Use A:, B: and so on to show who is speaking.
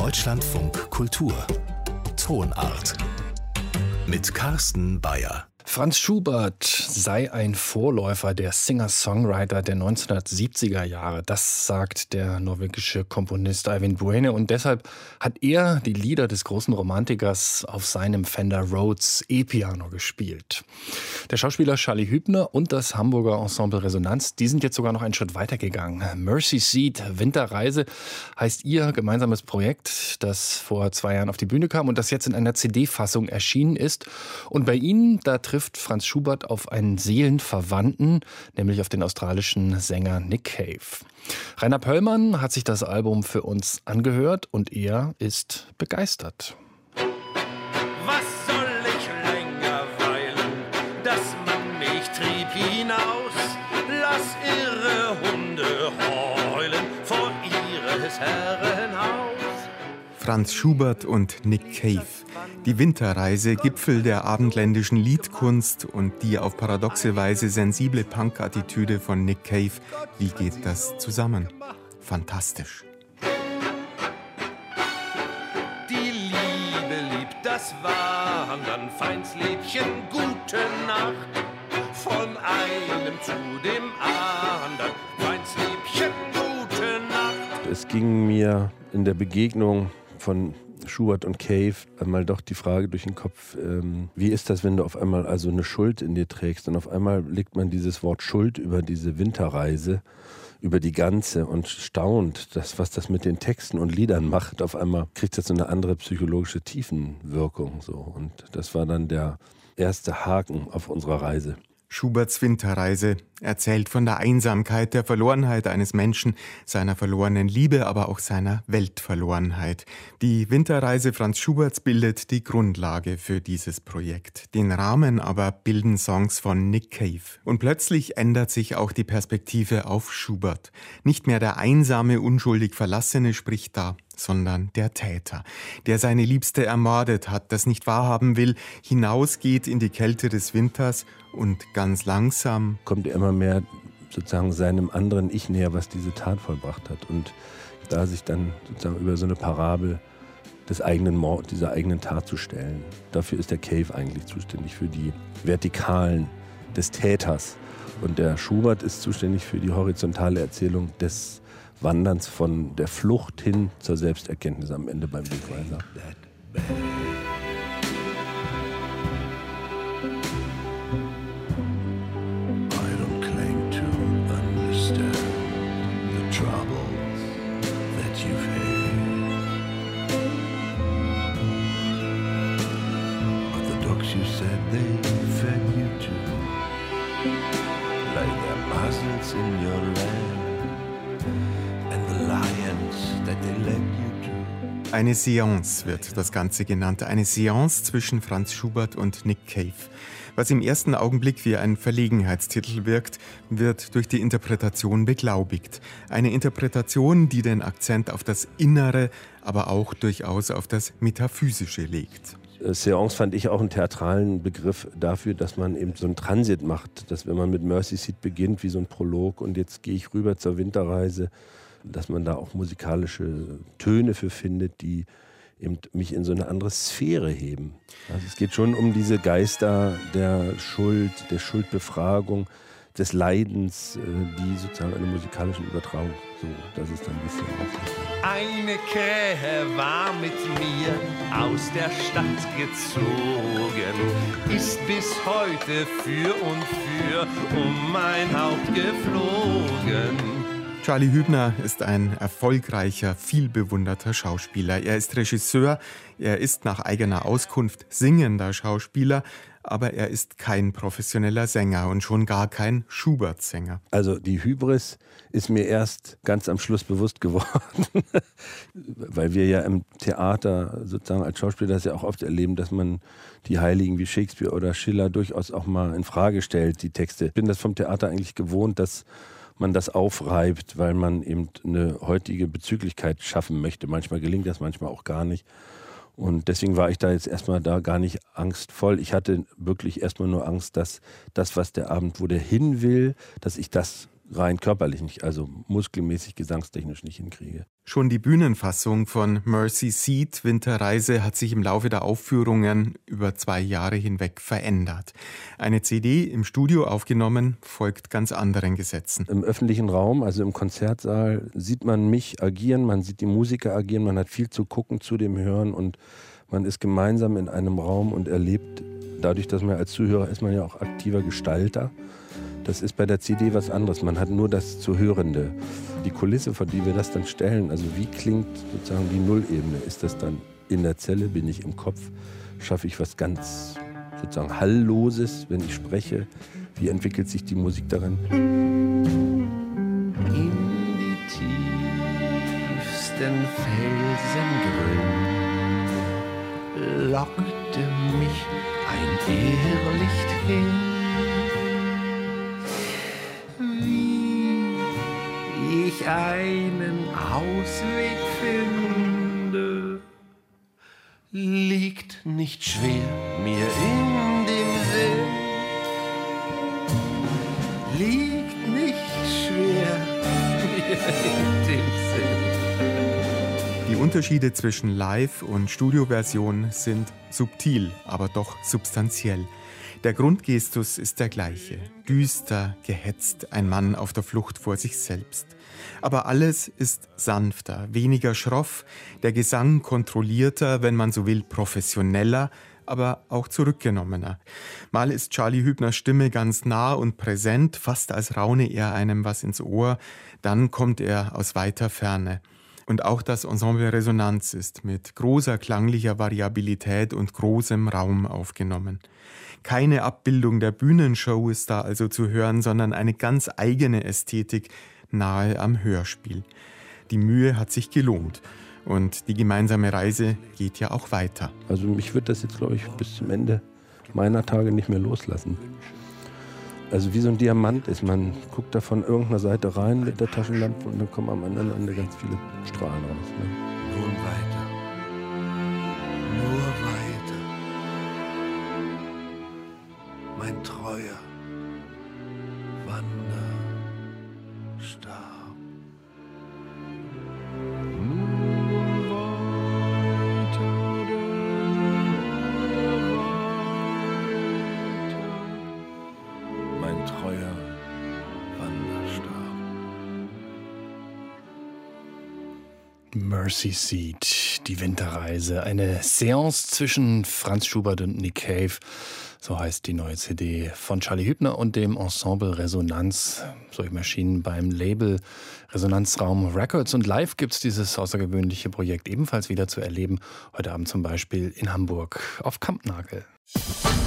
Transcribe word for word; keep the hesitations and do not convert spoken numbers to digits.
A: Deutschlandfunk Kultur Tonart mit Carsten Bayer.
B: Franz Schubert sei ein Vorläufer der Singer-Songwriter der neunzehnhundertsiebziger Jahre. Das sagt der norwegische Komponist Eivind Buene. Und deshalb hat er die Lieder des großen Romantikers auf seinem Fender Rhodes E-Piano gespielt. Der Schauspieler Charlie Hübner und das Hamburger Ensemble Resonanz, die sind jetzt sogar noch einen Schritt weiter gegangen. Mercy Seat Winterreise heißt ihr gemeinsames Projekt, das vor zwei Jahren auf die Bühne kam und das jetzt in einer C D-Fassung erschienen ist. Und bei ihnen, da trifft Franz Schubert auf einen Seelenverwandten, nämlich auf den australischen Sänger Nick Cave. Rainer Pöllmann hat sich das Album für uns angehört und er ist begeistert.
C: Was soll ich länger weilen, dass man mich trieb hinaus? Lass irre Hunde heulen vor ihres Herren Haus.
D: Franz Schubert und Nick Cave. Die Winterreise, Gipfel der abendländischen Liedkunst und die auf paradoxe Weise sensible Punk-Attitüde von Nick Cave. Wie geht das zusammen? Fantastisch.
C: Die Liebe liebt das Wandern, Feinsliebchen, gute Nacht. Von einem zu dem anderen, Feinsliebchen, gute Nacht.
E: Es ging mir in der Begegnung von Schubert und Cave einmal doch die Frage durch den Kopf, ähm, wie ist das, wenn du auf einmal also eine Schuld in dir trägst und auf einmal legt man dieses Wort Schuld über diese Winterreise, über die ganze und staunt, das, was das mit den Texten und Liedern macht. Auf einmal kriegt das so eine andere psychologische Tiefenwirkung. So. Und das war dann der erste Haken auf unserer Reise.
D: Schuberts Winterreise erzählt von der Einsamkeit, der Verlorenheit eines Menschen, seiner verlorenen Liebe, aber auch seiner Weltverlorenheit. Die Winterreise Franz Schuberts bildet die Grundlage für dieses Projekt. Den Rahmen aber bilden Songs von Nick Cave. Und plötzlich ändert sich auch die Perspektive auf Schubert. Nicht mehr der einsame, unschuldig Verlassene spricht da, sondern der Täter, der seine Liebste ermordet hat, das nicht wahrhaben will, hinausgeht in die Kälte des Winters und ganz langsam
E: kommt er immer mehr sozusagen seinem anderen Ich näher, was diese Tat vollbracht hat. Und da sich dann sozusagen über so eine Parabel des eigenen Mord, dieser eigenen Tat zu stellen. Dafür ist der Cave eigentlich zuständig, für die Vertikalen des Täters. Und der Schubert ist zuständig für die horizontale Erzählung des Wanderns von der Flucht hin zur Selbsterkenntnis am Ende beim Wegweiser.
F: You said they fed you to, like their muzzles in your land, and the lions that they led you to.
D: Eine Seance wird das Ganze genannt. Eine Seance zwischen Franz Schubert und Nick Cave. Was im ersten Augenblick wie ein Verlegenheitstitel wirkt, wird durch die Interpretation beglaubigt. Eine Interpretation, die den Akzent auf das Innere, aber auch durchaus auf das Metaphysische legt.
E: Seance fand ich auch einen theatralen Begriff dafür, dass man eben so einen Transit macht, dass wenn man mit Mercy Seat beginnt, wie so ein Prolog und jetzt gehe ich rüber zur Winterreise, dass man da auch musikalische Töne für findet, die eben mich in so eine andere Sphäre heben. Also es geht schon um diese Geister der Schuld, der Schuldbefragung, des Leidens, die sozusagen eine musikalische Übertragung, so, das ist dann die Seance.
C: Eine Krähe war mit mir aus der Stadt gezogen, ist bis heute für und für um mein Haupt geflogen.
D: Charlie Hübner ist ein erfolgreicher, vielbewunderter Schauspieler. Er ist Regisseur, er ist nach eigener Auskunft singender Schauspieler, aber er ist kein professioneller Sänger und schon gar kein Schubert-Sänger.
E: Also die Hybris ist mir erst ganz am Schluss bewusst geworden, weil wir ja im Theater sozusagen als Schauspieler das ja auch oft erleben, dass man die Heiligen wie Shakespeare oder Schiller durchaus auch mal in Frage stellt, die Texte. Ich bin das vom Theater eigentlich gewohnt, dass man das aufreibt, weil man eben eine heutige Bezüglichkeit schaffen möchte. Manchmal gelingt das, manchmal auch gar nicht. Und deswegen war ich da jetzt erstmal da gar nicht angstvoll. Ich hatte wirklich erstmal nur Angst, dass das, was der Abend, wo der hin will, dass ich das rein körperlich nicht, also muskelmäßig, gesangstechnisch nicht hinkriege.
D: Schon die Bühnenfassung von Mercy Seat, Winterreise, hat sich im Laufe der Aufführungen über zwei Jahre hinweg verändert. Eine C D im Studio aufgenommen, folgt ganz anderen Gesetzen.
E: Im öffentlichen Raum, also im Konzertsaal, sieht man mich agieren, man sieht die Musiker agieren, man hat viel zu gucken, zu dem Hören und man ist gemeinsam in einem Raum und erlebt, dadurch, dass man als Zuhörer ist, man ja auch aktiver Gestalter. Das ist bei der C D was anderes. Man hat nur das zu Hörende. Die Kulisse, vor die wir das dann stellen, also wie klingt sozusagen die Nullebene? Ist das dann in der Zelle? Bin ich im Kopf? Schaffe ich was ganz sozusagen Hallloses, wenn ich spreche? Wie entwickelt sich die Musik darin?
F: In die tiefsten Felsengrün lockte mich ein Irrlicht hin. Ich einen Ausweg finde, liegt nicht schwer mir in dem Sinn, liegt nicht schwer mir in dem Sinn.
D: Die Unterschiede zwischen Live- und Studioversion sind subtil, aber doch substanziell. Der Grundgestus ist der gleiche. Düster, gehetzt, ein Mann auf der Flucht vor sich selbst. Aber alles ist sanfter, weniger schroff, der Gesang kontrollierter, wenn man so will, professioneller, aber auch zurückgenommener. Mal ist Charlie Hübners Stimme ganz nah und präsent, fast als raune er einem was ins Ohr, dann kommt er aus weiter Ferne. Und auch das Ensemble Resonanz ist mit großer klanglicher Variabilität und großem Raum aufgenommen. Keine Abbildung der Bühnenshow ist da also zu hören, sondern eine ganz eigene Ästhetik, nahe am Hörspiel. Die Mühe hat sich gelohnt und die gemeinsame Reise geht ja auch weiter.
E: Also mich wird das jetzt, glaube ich, bis zum Ende meiner Tage nicht mehr loslassen. Also wie so ein Diamant ist, man guckt da von irgendeiner Seite rein mit der Taschenlampe und dann kommen am anderen Ende ganz viele Strahlen raus. Ne?
F: Nun weiter, nur weiter. Mein treuer Wanderstab. Mein treuer Wanderstab.
B: Mercy Seat, die Winterreise, eine Seance zwischen Franz Schubert und Nick Cave. So heißt die neue C D von Charlie Hübner und dem Ensemble Resonanz. So erschienen beim Label Resonanzraum Records. Und live gibt es dieses außergewöhnliche Projekt ebenfalls wieder zu erleben. Heute Abend zum Beispiel in Hamburg auf Kampnagel.